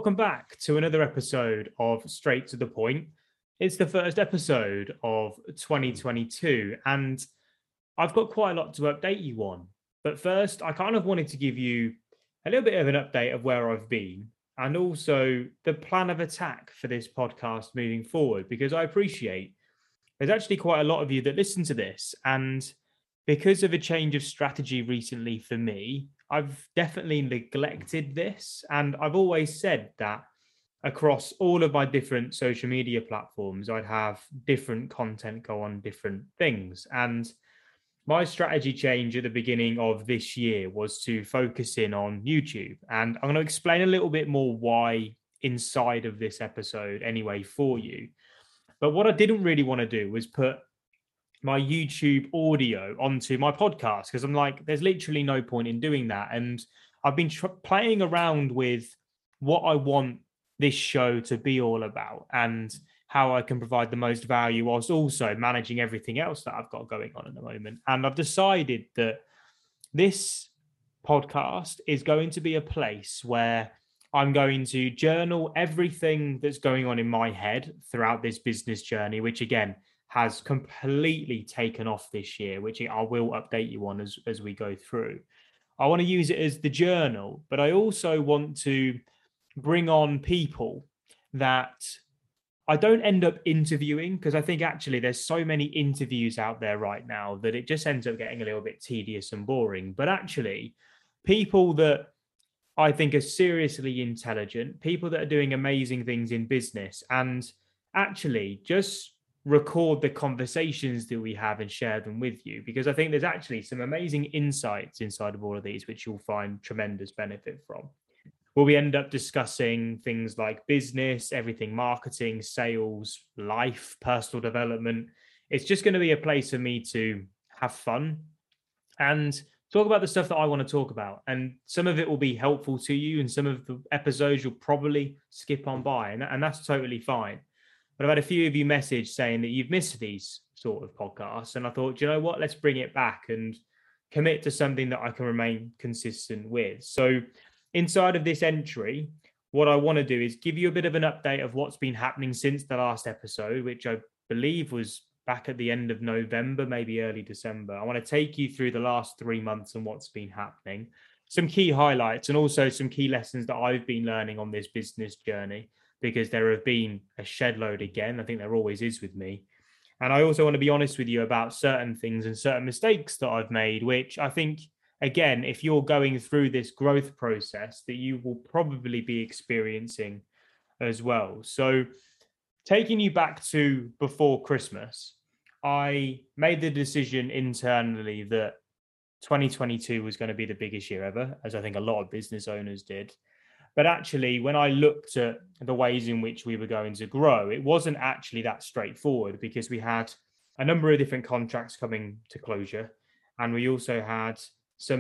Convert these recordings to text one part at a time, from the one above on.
welcome back to another episode of Straight to the Point. It's the first episode of 2022, and I've got quite a lot to update you on. But first, I kind of wanted to give you a little bit of an update of where I've been and also the plan of attack for this podcast moving forward, because I appreciate there's actually quite a lot of you that listen to this. And because of a change of strategy recently for me, I've definitely neglected this. And I've always said that across all of my different social media platforms, I'd have different content go on different things. And my strategy change at the beginning of this year was to focus in on YouTube. And I'm going to explain a little bit more why inside of this episode, anyway, for you. But what I didn't really want to do was put my YouTube audio onto my podcast, because I'm like, there's literally no point in doing that. And I've been playing around with what I want this show to be all about and how I can provide the most value whilst also managing everything else that I've got going on at the moment. And I've decided that this podcast is going to be a place where I'm going to journal everything that's going on in my head throughout this business journey, which again has completely taken off this year, which I will update you on as we go through. I want to use it as the journal, but I also want to bring on people that I don't end up interviewing, because I think actually there's so many interviews out there right now that it just ends up getting a little bit tedious and boring. But actually, people that I think are seriously intelligent, people that are doing amazing things in business, and actually just record the conversations that we have and share them with you, because I think there's actually some amazing insights inside of all of these, which you'll find tremendous benefit from. Where we end up discussing things like business, everything marketing, sales, life, personal development. It's just going to be a place for me to have fun and talk about the stuff that I want to talk about. And some of it will be helpful to you, and some of the episodes you'll probably skip on by, and that's totally fine. But I've had a few of you message saying that you've missed these sort of podcasts. And I thought, you know what, let's bring it back and commit to something that I can remain consistent with. So inside of this entry, what I want to do is give you a bit of an update of what's been happening since the last episode, which I believe was back at the end of November, maybe early December. I want to take you through the last 3 months and what's been happening, some key highlights, and also some key lessons that I've been learning on this business journey, because there have been a shed load again. I think there always is with me. And I also want to be honest with you about certain things and certain mistakes that I've made, which I think, again, if you're going through this growth process, that you will probably be experiencing as well. So taking you back to before Christmas, I made the decision internally that 2022 was going to be the biggest year ever, as I think a lot of business owners did. But actually, when I looked at the ways in which we were going to grow, it wasn't actually that straightforward, because we had a number of different contracts coming to closure. And we also had some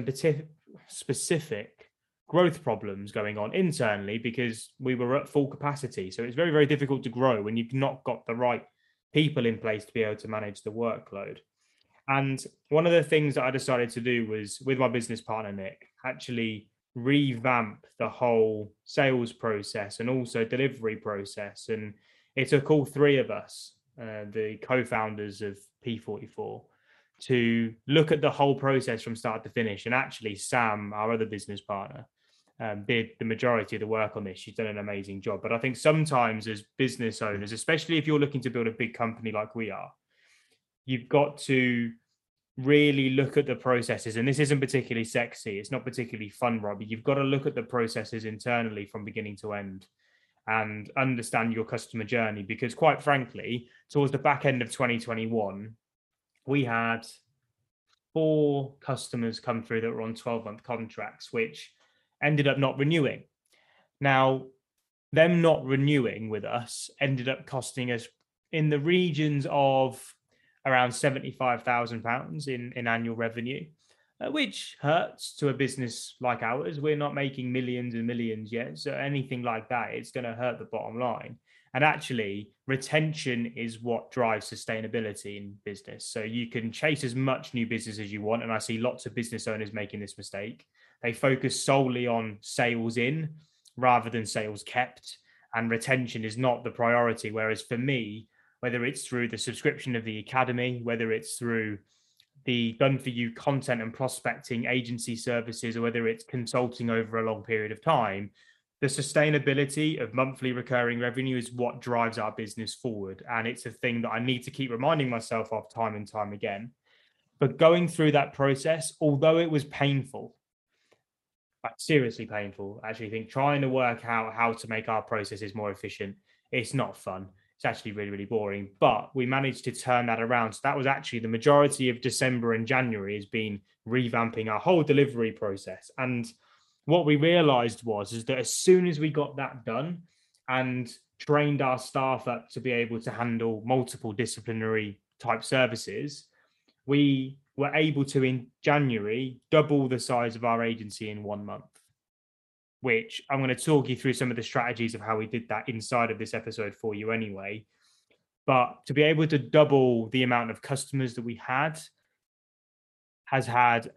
specific growth problems going on internally, because we were at full capacity. So it's very, very difficult to grow when you've not got the right people in place to be able to manage the workload. And one of the things that I decided to do was, with my business partner, Nick, actually revamp the whole sales process and also delivery process. And it took all three of us, the co-founders of P44, to look at the whole process from start to finish. And actually, Sam, our other business partner, did the majority of the work on this. She's done an amazing job. But I think sometimes as business owners, especially if you're looking to build a big company like we are, you've got to really look at the processes. And this isn't particularly sexy. It's not particularly fun, Robbie. You've got to look at the processes internally from beginning to end and understand your customer journey. Because quite frankly, towards the back end of 2021, we had 4 customers come through that were on 12-month contracts, which ended up not renewing. Now, them not renewing with us ended up costing us in the regions of around £75,000 in annual revenue, which hurts to a business like ours. We're not making millions and millions yet. So anything like that, it's going to hurt the bottom line. And actually, retention is what drives sustainability in business. So you can chase as much new business as you want. And I see lots of business owners making this mistake. They focus solely on sales in rather than sales kept, and retention is not the priority. Whereas for me, whether it's through the subscription of the academy, whether it's through the done for you content and prospecting agency services, or whether it's consulting over a long period of time, the sustainability of monthly recurring revenue is what drives our business forward. And it's a thing that I need to keep reminding myself of time and time again. But going through that process, although it was painful, like seriously painful, I actually think trying to work out how to make our processes more efficient, it's not fun. It's actually really, really boring. But we managed to turn that around. So that was actually the majority of December and January has been revamping our whole delivery process. And what we realized is that as soon as we got that done and trained our staff up to be able to handle multiple disciplinary type services, we were able to, in January, double the size of our agency in 1 month, which I'm going to talk you through some of the strategies of how we did that inside of this episode for you anyway. But to be able to double the amount of customers that we had has had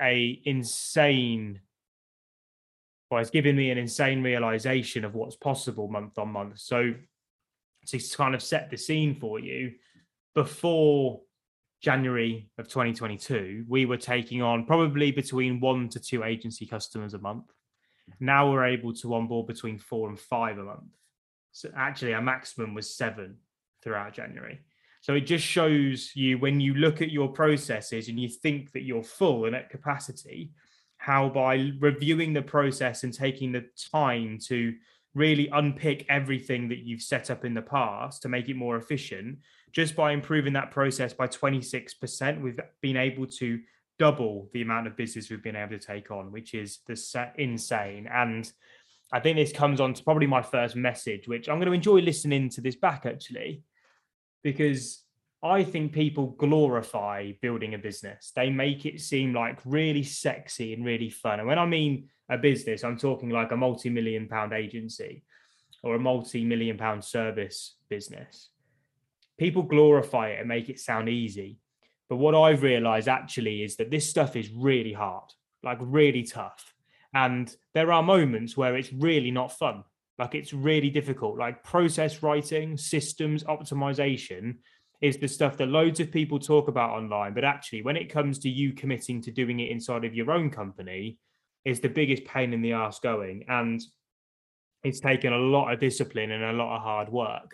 it's given me an insane realization of what's possible month on month. So to kind of set the scene for you, before January of 2022, we were taking on probably between 1 to 2 agency customers a month. Now we're able to onboard between 4 and 5 a month. So actually our maximum was 7 throughout January. So it just shows you, when you look at your processes and you think that you're full and at capacity, how by reviewing the process and taking the time to really unpick everything that you've set up in the past to make it more efficient, just by improving that process by 26%, we've been able to double the amount of business we've been able to take on, which is insane. And I think this comes on to probably my first message, which I'm going to enjoy listening to this back actually, because I think people glorify building a business. They make it seem like really sexy and really fun. And when I mean a business, I'm talking like a multi-million-pound agency or a multi-million-pound service business. People glorify it and make it sound easy. But what I've realized actually is that this stuff is really hard, like really tough. And there are moments where it's really not fun. Like it's really difficult. Like process writing, systems optimization is the stuff that loads of people talk about online. But actually, when it comes to you committing to doing it inside of your own company, is the biggest pain in the arse going. And it's taken a lot of discipline and a lot of hard work.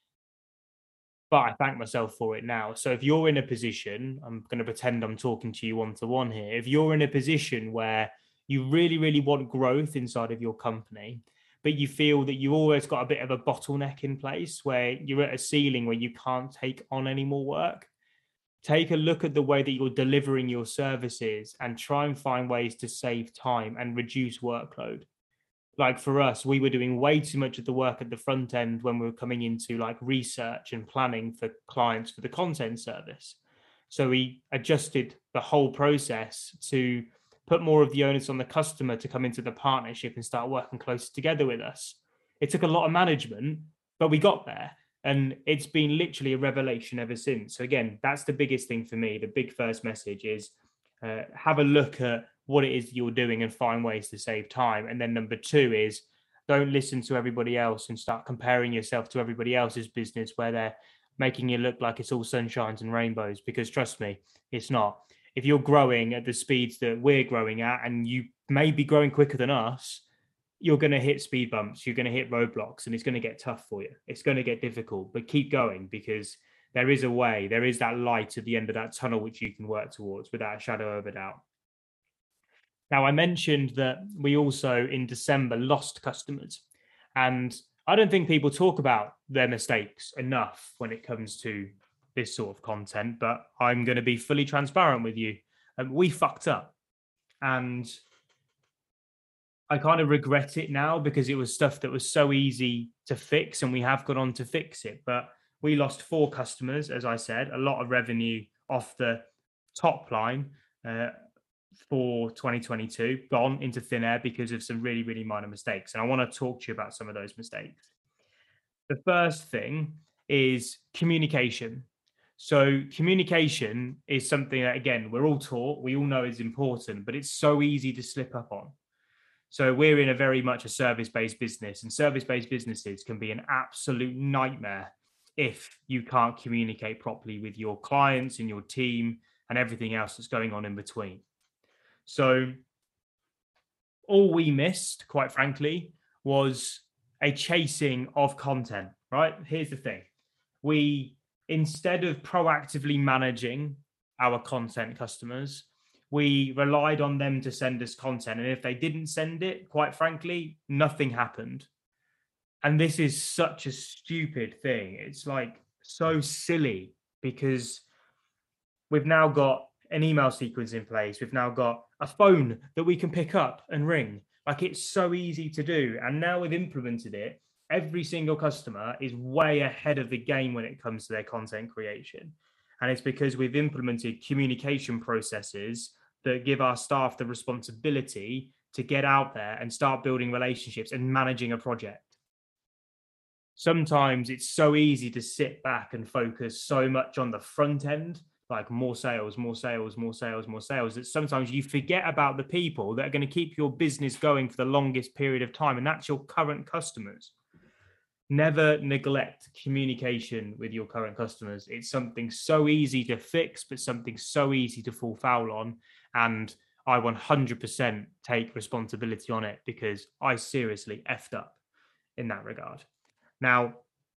But I thank myself for it now. So if you're in a position, I'm going to pretend I'm talking to you one-to-one here. If you're in a position where you really, really want growth inside of your company, but you feel that you've always got a bit of a bottleneck in place where you're at a ceiling where you can't take on any more work, take a look at the way that you're delivering your services and try and find ways to save time and reduce workload. Like for us, we were doing way too much of the work at the front end when we were coming into like research and planning for clients for the content service. So we adjusted the whole process to put more of the onus on the customer to come into the partnership and start working closer together with us. It took a lot of management, but we got there. And it's been literally a revelation ever since. So again, that's the biggest thing for me. The big first message is have a look at what it is that you're doing and find ways to save time. And then number 2 is don't listen to everybody else and start comparing yourself to everybody else's business where they're making you look like it's all sunshines and rainbows, because trust me, it's not. If you're growing at the speeds that we're growing at, and you may be growing quicker than us, you're going to hit speed bumps, you're going to hit roadblocks, and it's going to get tough for you. It's going to get difficult, but keep going, because there is a way, there is that light at the end of that tunnel which you can work towards without a shadow of a doubt. Now, I mentioned that we also in December lost customers, and I don't think people talk about their mistakes enough when it comes to this sort of content, but I'm going to be fully transparent with you. We fucked up, and I kind of regret it now because it was stuff that was so easy to fix, and we have gone on to fix it. But we lost 4 customers, as I said, a lot of revenue off the top line for 2022, gone into thin air because of some really, really minor mistakes. And I want to talk to you about some of those mistakes. The first thing is communication. So communication is something that, again, we're all taught, we all know is important, but it's so easy to slip up on. So we're in a very much a service-based business, and service-based businesses can be an absolute nightmare if you can't communicate properly with your clients and your team and everything else that's going on in between. So all we missed, quite frankly, was a chasing of content, right? Here's the thing. We, instead of proactively managing our content customers, we relied on them to send us content. And if they didn't send it, quite frankly, nothing happened. And this is such a stupid thing. It's like so silly because we've now got an email sequence in place. We've now got a phone that we can pick up and ring. Like, it's so easy to do. And now we've implemented it. Every single customer is way ahead of the game when it comes to their content creation. And it's because we've implemented communication processes that give our staff the responsibility to get out there and start building relationships and managing a project. Sometimes it's so easy to sit back and focus so much on the front end, like more sales, that sometimes you forget about the people that are going to keep your business going for the longest period of time, and that's your current customers. Never neglect communication with your current customers. It's something so easy to fix, but something so easy to fall foul on. And I 100% take responsibility on it because I seriously effed up in that regard. Now,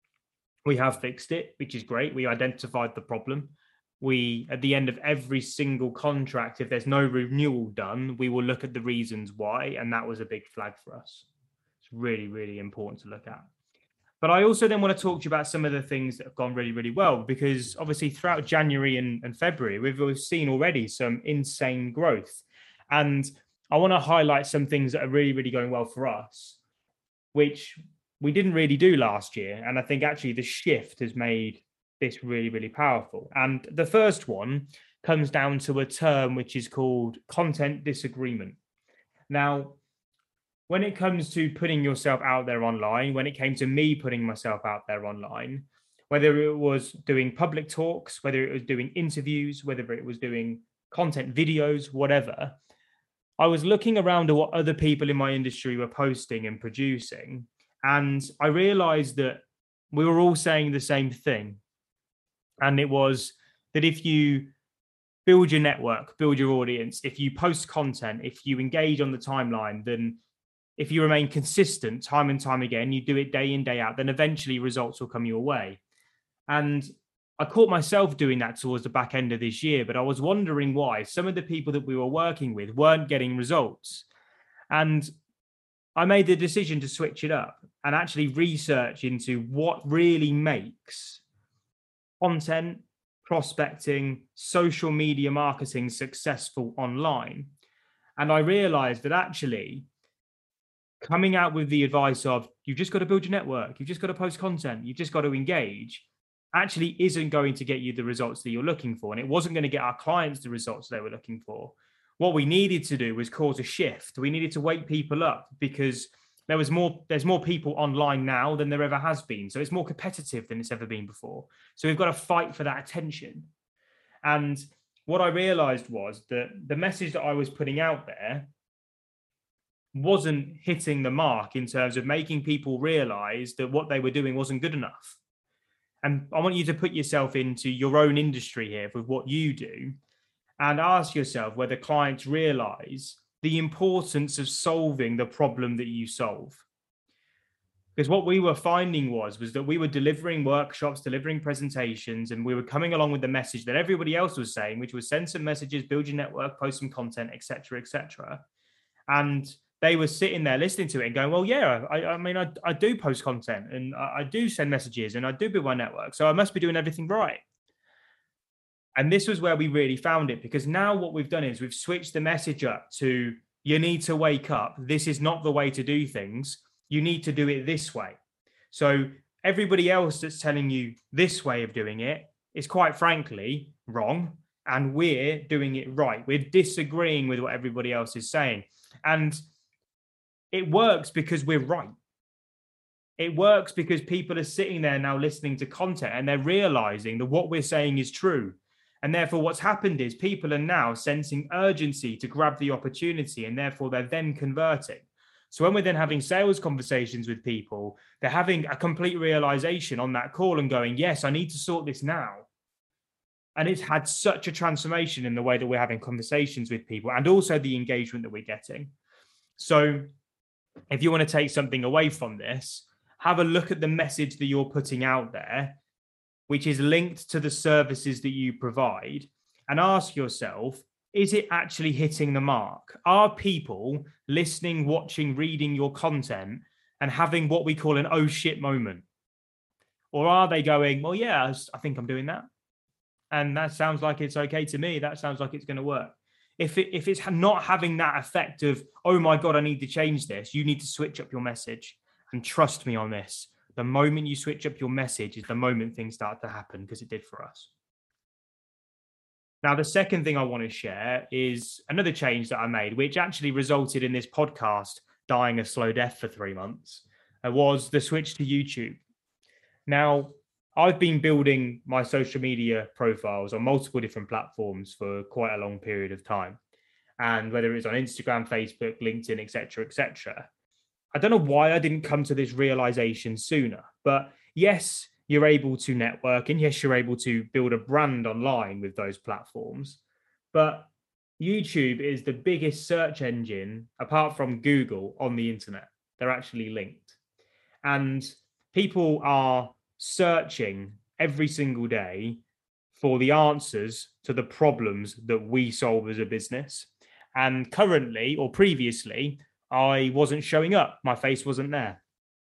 we have fixed it, which is great. We identified the problem. We, at the end of every single contract, if there's no renewal done, we will look at the reasons why. And that was a big flag for us. It's really, really important to look at. But I also then want to talk to you about some of the things that have gone really, really well, because obviously throughout January and February, we've seen already some insane growth. And I want to highlight some things that are really, really going well for us, which we didn't really do last year. And I think actually the shift has made this really, really powerful. And the first one comes down to a term which is called content disagreement. Now, when it comes to putting yourself out there online, when it came to me putting myself out there online, whether it was doing public talks, whether it was doing interviews, whether it was doing content videos, whatever, I was looking around at what other people in my industry were posting and producing. And I realized that we were all saying the same thing. And it was that if you build your network, build your audience, if you post content, if you engage on the timeline, then if you remain consistent time and time again, you do it day in, day out, then eventually results will come your way. And I caught myself doing that towards the back end of this year, but I was wondering why some of the people that we were working with weren't getting results. And I made the decision to switch it up and actually research into what really makes content, prospecting, social media marketing successful online. And I realized that actually coming out with the advice of you've just got to build your network, you've just got to post content, you've just got to engage, actually isn't going to get you the results that you're looking for. And it wasn't going to get our clients the results they were looking for. What we needed to do was cause a shift. We needed to wake people up because there's more people online now than there ever has been. So it's more competitive than it's ever been before. So we've got to fight for that attention. And what I realized was that the message that I was putting out there wasn't hitting the mark in terms of making people realize that what they were doing wasn't good enough. And I want you to put yourself into your own industry here with what you do and ask yourself whether clients realize the importance of solving the problem that you solve. Because what we were finding was that we were delivering workshops, delivering presentations, and we were coming along with the message that everybody else was saying, which was send some messages, build your network, post some content, etc., etc. And they were sitting there listening to it and going, well, yeah, I do post content and I do send messages and I do build my network. So I must be doing everything right. And this was where we really found it, because now what we've done is we've switched the message up to you need to wake up. This is not the way to do things. You need to do it this way. So everybody else that's telling you this way of doing it is quite frankly wrong. And we're doing it right. We're disagreeing with what everybody else is saying. And it works because we're right. It works because people are sitting there now listening to content and they're realizing that what we're saying is true. And therefore what's happened is people are now sensing urgency to grab the opportunity, and therefore they're then converting. So when we're then having sales conversations with people, they're having a complete realization on that call and going, yes, I need to sort this now. And it's had such a transformation in the way that we're having conversations with people and also the engagement that we're getting. So if you want to take something away from this, have a look at the message that you're putting out there, which is linked to the services that you provide, and ask yourself, is it actually hitting the mark? Are people listening, watching, reading your content and having what we call an oh shit moment? Or are they going, well, yeah, I think I'm doing that. And that sounds like it's okay to me. That sounds like it's going to work. If it's not having that effect of, oh my God, I need to change this, you need to switch up your message. And trust me on this. The moment you switch up your message is the moment things start to happen, because it did for us. Now, the second thing I want to share is another change that I made, which actually resulted in this podcast dying a slow death for 3 months, was the switch to YouTube. Now, I've been building my social media profiles on multiple different platforms for quite a long period of time. And whether it's on Instagram, Facebook, LinkedIn, etc., I don't know why I didn't come to this realization sooner, but yes, you're able to network and yes, you're able to build a brand online with those platforms. But YouTube is the biggest search engine apart from Google on the internet. They're actually linked. And people are searching every single day for the answers to the problems that we solve as a business. And currently, or previously, I wasn't showing up. My face wasn't there.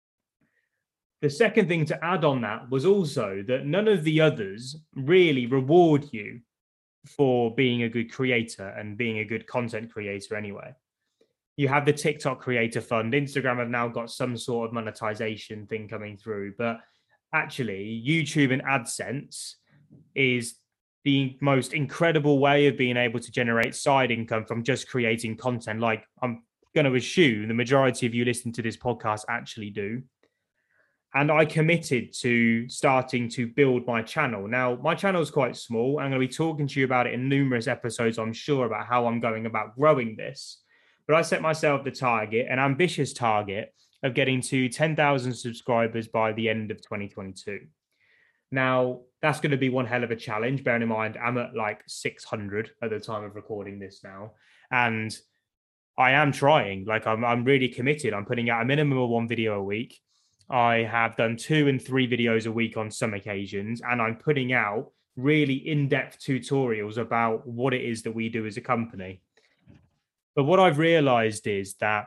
The second thing to add on that was also that none of the others really reward you for being a good creator and being a good content creator anyway. You have the TikTok Creator Fund. Instagram have now got some sort of monetization thing coming through. But actually, YouTube and AdSense is the most incredible way of being able to generate side income from just creating content. Like I'm going to assume the majority of you listening to this podcast actually do. And I committed to starting to build my channel. Now, my channel is quite small. I'm going to be talking to you about it in numerous episodes, I'm sure, about how I'm going about growing this. But I set myself the target, an ambitious target of getting to 10,000 subscribers by the end of 2022. Now, that's going to be one hell of a challenge, bearing in mind I'm at like 600 at the time of recording this now. And I am trying. Like I'm really committed. I'm putting out a minimum of one video a week. I have done 2 and 3 videos a week on some occasions, and I'm putting out really in-depth tutorials about what it is that we do as a company. But what I've realized is that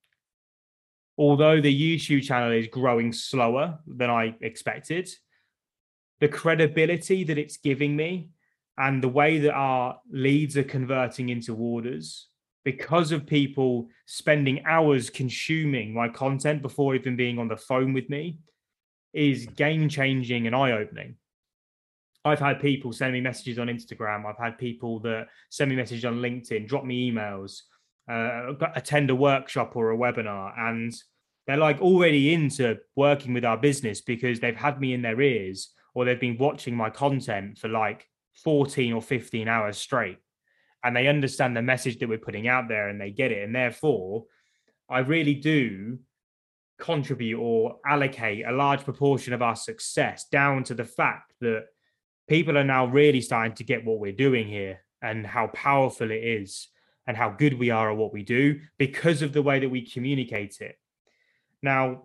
although the YouTube channel is growing slower than I expected, the credibility that it's giving me and the way that our leads are converting into orders, because of people spending hours consuming my content before even being on the phone with me, is game-changing and eye-opening. I've had people send me messages on Instagram. I've had people that send me messages on LinkedIn, drop me emails, attend a workshop or a webinar, and they're like already into working with our business because they've had me in their ears or they've been watching my content for like 14 or 15 hours straight. And they understand the message that we're putting out there and they get it. And therefore, I really do contribute or allocate a large proportion of our success down to the fact that people are now really starting to get what we're doing here and how powerful it is and how good we are at what we do because of the way that we communicate it. Now,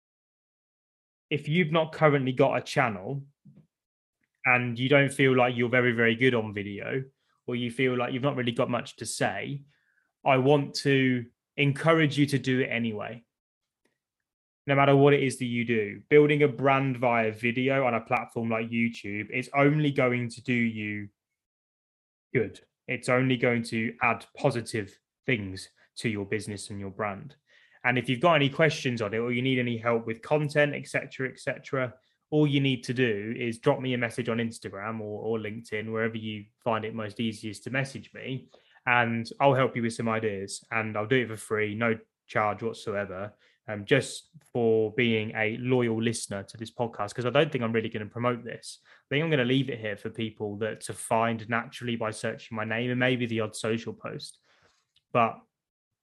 if you've not currently got a channel and you don't feel like you're very, very good on video, or you feel like you've not really got much to say, I want to encourage you to do it anyway. No matter what it is that you do, building a brand via video on a platform like YouTube is only going to do you good. It's only going to add positive things to your business and your brand. And if you've got any questions on it or you need any help with content, etc., all you need to do is drop me a message on Instagram or LinkedIn, wherever you find it most easiest to message me, and I'll help you with some ideas. And I'll do it for free, no charge whatsoever, just for being a loyal listener to this podcast, because I don't think I'm really going to promote this. I think I'm going to leave it here for people that to find naturally by searching my name and maybe the odd social post. But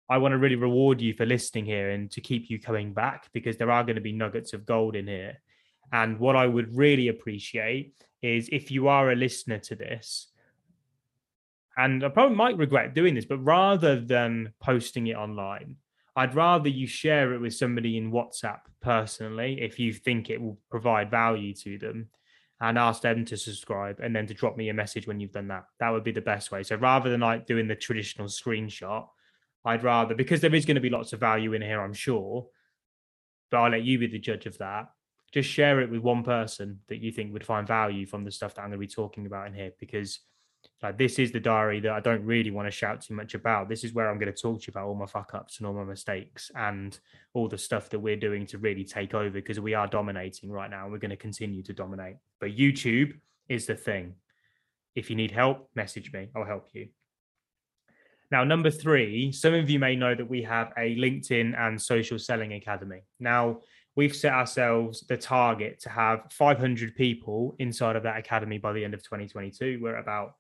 I want to really reward you for listening here and to keep you coming back, because there are going to be nuggets of gold in here. And what I would really appreciate is if you are a listener to this, and I probably might regret doing this, but rather than posting it online, I'd rather you share it with somebody in WhatsApp personally if you think it will provide value to them, and ask them to subscribe and then to drop me a message when you've done that. That would be the best way. So rather than like doing the traditional screenshot, I'd rather, because there is going to be lots of value in here, I'm sure, but I'll let you be the judge of that. Just share it with one person that you think would find value from the stuff that I'm going to be talking about in here, because like this is the diary that I don't really want to shout too much about. This is where I'm going to talk to you about all my fuck ups and all my mistakes and all the stuff that we're doing to really take over, because we are dominating right now and we're going to continue to dominate. But YouTube is the thing. If you need help, message me. I'll help you. Now, number 3, some of you may know that we have a LinkedIn and social selling academy. Now, we've set ourselves the target to have 500 people inside of that academy by the end of 2022. We're at about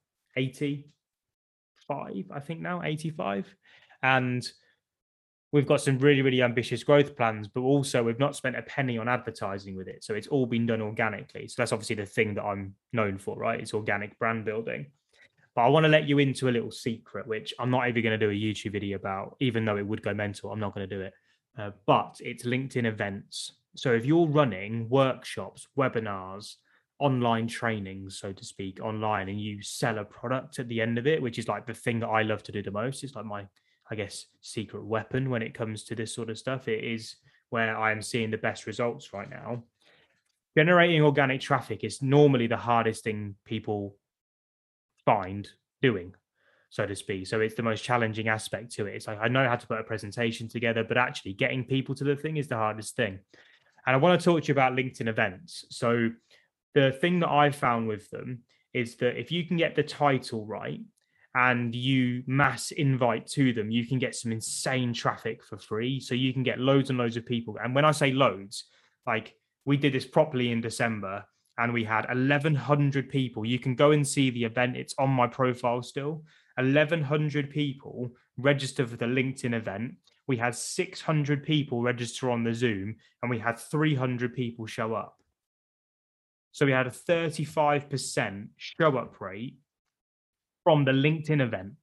85, I think now, 85. And we've got some really, really ambitious growth plans, but also we've not spent a penny on advertising with it. So it's all been done organically. So that's obviously the thing that I'm known for, right? It's organic brand building. But I want to let you into a little secret, which I'm not even going to do a YouTube video about, even though it would go mental. I'm not going to do it. But it's LinkedIn events. So if you're running workshops, webinars, online trainings, so to speak, online, and you sell a product at the end of it, which is like the thing that I love to do the most. It's like my, I guess, secret weapon when it comes to this sort of stuff. It is where I am seeing the best results right now. Generating organic traffic is normally the hardest thing people find doing, so to speak. So it's the most challenging aspect to it. It's like I know how to put a presentation together, but actually getting people to the thing is the hardest thing. And I want to talk to you about LinkedIn events. So the thing that I've found with them is that if you can get the title right and you mass invite to them, you can get some insane traffic for free. So you can get loads and loads of people. And when I say loads, like we did this properly in December and we had 1,100 people. You can go and see the event. It's on my profile still. 1,100 people register for the LinkedIn event. We had 600 people register on the Zoom and we had 300 people show up. So we had a 35% show up rate from the LinkedIn event.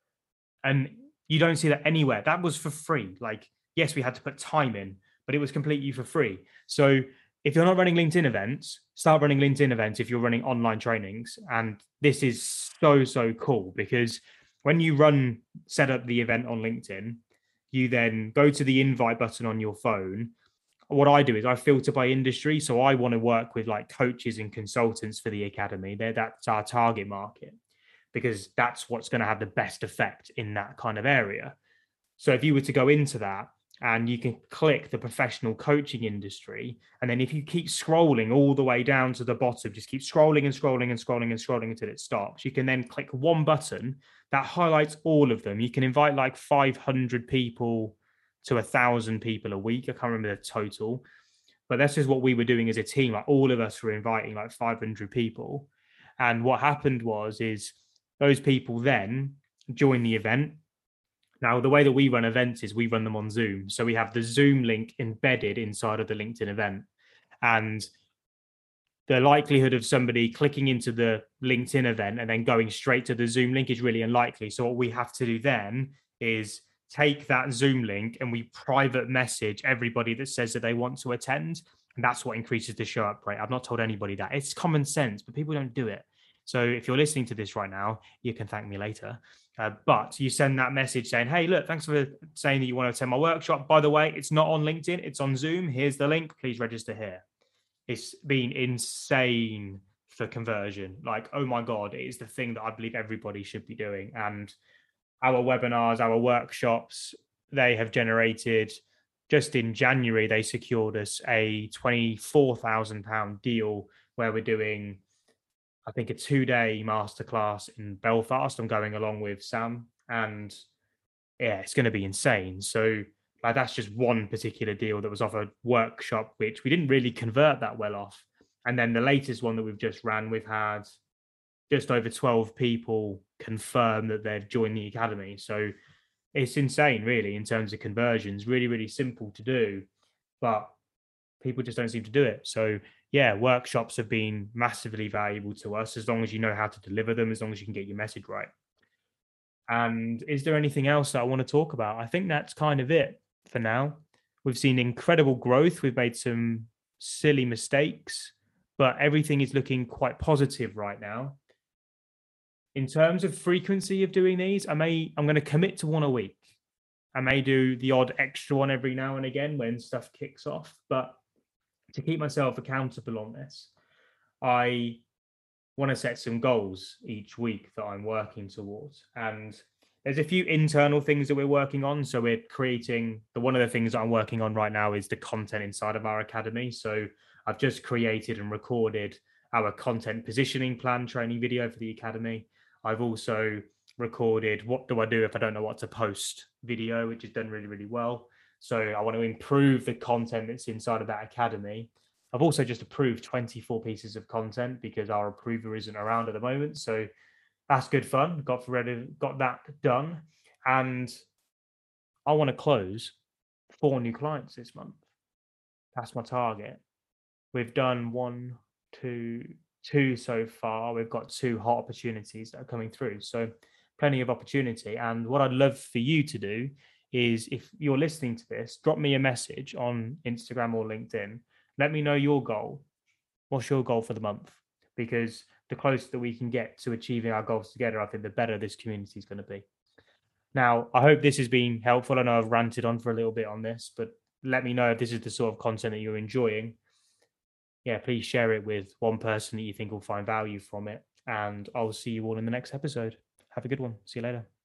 And you don't see that anywhere. That was for free. Like, yes, we had to put time in, but it was completely for free. So if you're not running LinkedIn events, start running LinkedIn events if you're running online trainings. And this is so, so cool, because when you set up the event on LinkedIn, you then go to the invite button on your phone. What I do is I filter by industry. So I want to work with like coaches and consultants for the academy. That's our target market, because that's what's going to have the best effect in that kind of area. So if you were to go into that, and you can click the professional coaching industry, and then if you keep scrolling all the way down to the bottom, just keep scrolling and scrolling and scrolling and scrolling until it stops, you can then click one button that highlights all of them. You can invite like 500 people to 1,000 people a week. I can't remember the total, but this is what we were doing as a team. Like all of us were inviting like 500 people. And what happened is those people then join the event. Now, the way that we run events is we run them on Zoom. So we have the Zoom link embedded inside of the LinkedIn event. And the likelihood of somebody clicking into the LinkedIn event and then going straight to the Zoom link is really unlikely. So what we have to do then is take that Zoom link and we private message everybody that says that they want to attend. And that's what increases the show up rate. I've not told anybody that. It's common sense, but people don't do it. So if you're listening to this right now, you can thank me later. But you send that message saying, hey, look, thanks for saying that you want to attend my workshop. By the way, it's not on LinkedIn, it's on Zoom. Here's the link. Please register here. It's been insane for conversion. Like, oh my God, it is the thing that I believe everybody should be doing. And our webinars, our workshops, they have generated, just in January, they secured us a £24,000 deal where we're doing, I think, a 2-day masterclass in Belfast. I'm going along with Sam, and yeah, it's going to be insane. So like, that's just one particular deal that was off a workshop, which we didn't really convert that well off. And then the latest one that we've just ran, we've had just over 12 people confirm that they've joined the academy. So it's insane, really, in terms of conversions. Really, really simple to do, but people just don't seem to do it. So, yeah, workshops have been massively valuable to us as long as you know how to deliver them, as long as you can get your message right. And is there anything else that I want to talk about? I think that's kind of it for now. We've seen incredible growth. We've made some silly mistakes, but everything is looking quite positive right now. In terms of frequency of doing these, I'm going to commit to one a week. I may do the odd extra one every now and again when stuff kicks off, but to keep myself accountable on this, I want to set some goals each week that I'm working towards. And there's a few internal things that we're working on. So we're creating one of the things that I'm working on right now is the content inside of our academy. So I've just created and recorded our content positioning plan training video for the academy. I've also recorded what do I do if I don't know what to post video, which is done really, really well. So I want to improve the content that's inside of that academy. I've also just approved 24 pieces of content because our approver isn't around at the moment. So that's good fun. Got that done. And I want to close 4 new clients this month. That's my target. We've done two so far. We've got 2 hot opportunities that are coming through. So plenty of opportunity. And what I'd love for you to do is, if you're listening to this, drop me a message on Instagram or LinkedIn. Let me know your goal. What's your goal for the month? Because the closer that we can get to achieving our goals together, I think the better this community is going to be. Now, I hope this has been helpful. I know I've ranted on for a little bit on this, but let me know if this is the sort of content that you're enjoying. Yeah, please share it with one person that you think will find value from it. And I'll see you all in the next episode. Have a good one. See you later.